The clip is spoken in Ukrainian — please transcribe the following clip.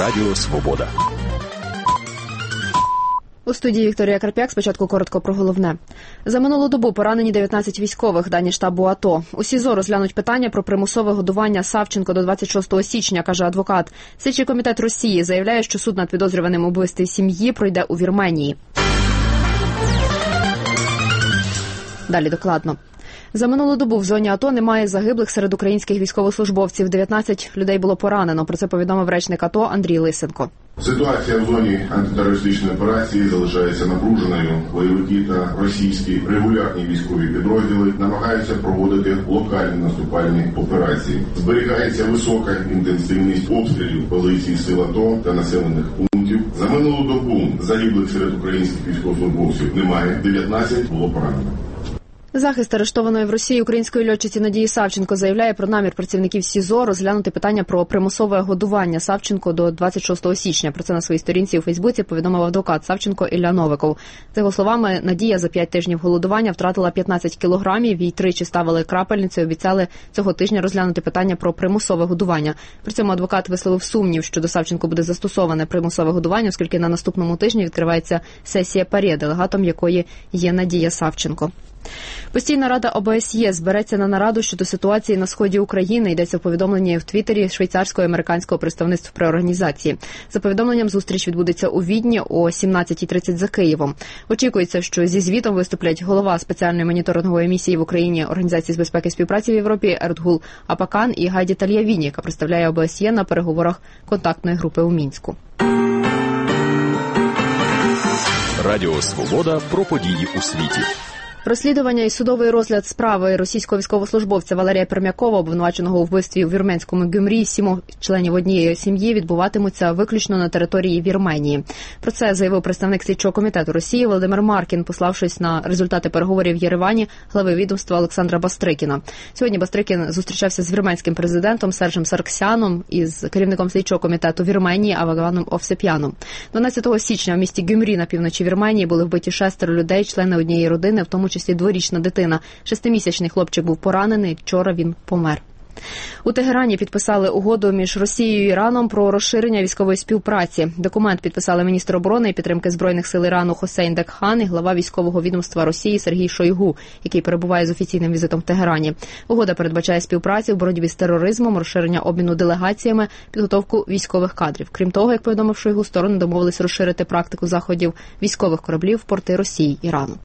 Радіо Свобода. У студії Вікторія Карп'як. Спочатку коротко про головне. За минулу добу поранені 19 військових, дані штабу АТО. У СІЗО розглянуть питання про примусове годування Савченко до 26 січня, каже адвокат. Слідчий комітет Росії заявляє, що суд над підозрюваним у вбивстві сім'ї пройде у Вірменії. Далі докладно. За минулу добу в зоні АТО немає загиблих серед українських військовослужбовців. 19 людей було поранено. Про це повідомив речник АТО Андрій Лисенко. Ситуація в зоні антитерористичної операції залишається напруженою. Бойовики та російські регулярні військові підрозділи намагаються проводити локальні наступальні операції. Зберігається висока інтенсивність обстрілів позицій сил АТО та населених пунктів. За минулу добу загиблих серед українських військовослужбовців немає, 19 було поранено. Захист арештованої в Росії української льотчиці Надії Савченко заявляє про намір працівників СІЗО розглянути питання про примусове годування Савченко до 26 січня. Про це на своїй сторінці у Фейсбуці повідомив адвокат Савченко Ілля Новиков. За його словами, Надія за 5 тижнів голодування втратила 15 кілограмів, їй тричі ставили крапельницю і обіцяли цього тижня розглянути питання про примусове годування. При цьому адвокат висловив сумнів, що до Савченко буде застосоване примусове годування, оскільки на наступному тижні відкривається сесія ПАРЄ, делегатом якої є Надія Савченко. Постійна рада ОБСЄ збереться на нараду щодо ситуації на сході України, йдеться в повідомленні в Твіттері швейцарського і американського представництв при організації. За повідомленням, зустріч відбудеться у Відні о 17:30 за Києвом. Очікується, що зі звітом виступлять голова спеціальної моніторингової місії в Україні Організації з безпеки і співпраці в Європі Ердгул Апакан і Гайді Тальявіні, яка представляє ОБСЄ на переговорах контактної групи у Мінську. Радіо Свобода про події у світі. Розслідування і судовий розгляд справи російського військовослужбовця Валерія Пермякова, обвинуваченого у вбивстві у вірменському Гюмрі 7 членів однієї сім'ї, відбуватимуться виключно на території Вірменії. Про це заявив представник слідчого комітету Росії Володимир Маркін, пославшись на результати переговорів в Єревані глави відомства Олександра Бастрикіна. Сьогодні Бастрикін зустрічався з вірменським президентом Сержем Сарксяном і з керівником слідчого комітету Вірменії Аваганом Овсеп'яном. 12 січня в місті Гюмрі на півночі Вірменії були вбиті 6 людей, члени однієї родини, в тому числі 2-річна дитина. 6-місячний хлопчик був поранений, вчора він помер. У Тегерані підписали угоду між Росією і Іраном про розширення військової співпраці. Документ підписали міністр оборони і підтримки Збройних сил Ірану Хосейн Декхан і глава військового відомства Росії Сергій Шойгу, який перебуває з офіційним візитом в Тегерані. Угода передбачає співпрацю в боротьбі з тероризмом, розширення обміну делегаціями, підготовку військових кадрів. Крім того, як повідомив Шойгу, сторони домовились розширити практику заходів військових кораблів в порти Росії і Ірану.